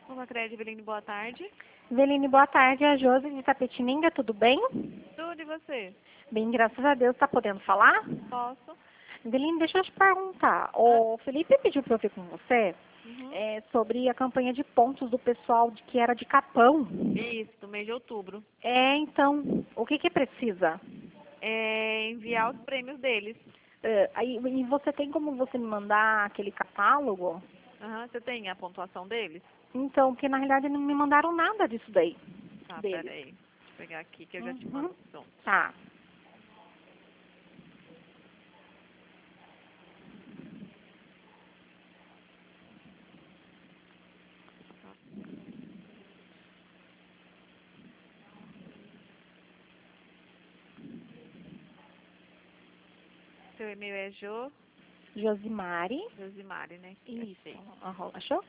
Uma crédito, Eveline, boa tarde. Veline, boa tarde. É a Josi de Itapetininga, tudo bem? Tudo e você? Bem, graças a Deus. Tá podendo falar? Posso? Veline, deixa eu te perguntar. O Felipe pediu para eu ver com você Uhum. sobre a campanha de pontos do pessoal que era de Capão. Isso, do mês de outubro. Então, o que precisa? Enviar os prêmios deles. E você tem como você me mandar aquele catálogo? Aham, você tem a pontuação deles? Então, porque na realidade não me mandaram nada disso daí. Tá, Deles. peraí. Deixa eu pegar aqui que eu já te Uhum. mando pronto. Tá. Seu e-mail é Josimari. Josimari, né? Isso. Achei. Aham. Achou?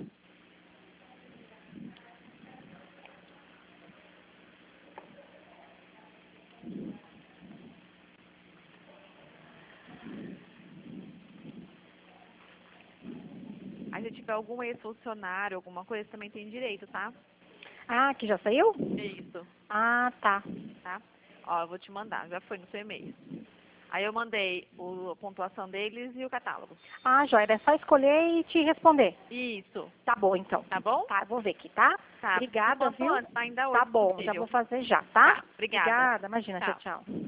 Aí se tiver algum ex-funcionário, alguma coisa, também tem direito, tá? Ah, que já saiu? Isso, Ah, tá. tá? Ó, eu vou te mandar, já foi no seu e-mail. Aí eu mandei a pontuação deles e o catálogo. Ah, joia, é só escolher e te responder. Isso, Tá bom, então. tá bom? Tá, eu vou ver aqui, tá? Tá, o Obrigada, quanto viu? antes, tá? Ainda Tá hoje, se bom, já possível. vou fazer já, tá? Tá, obrigada. Obrigada, imagina, tchau, Tchau. tchau.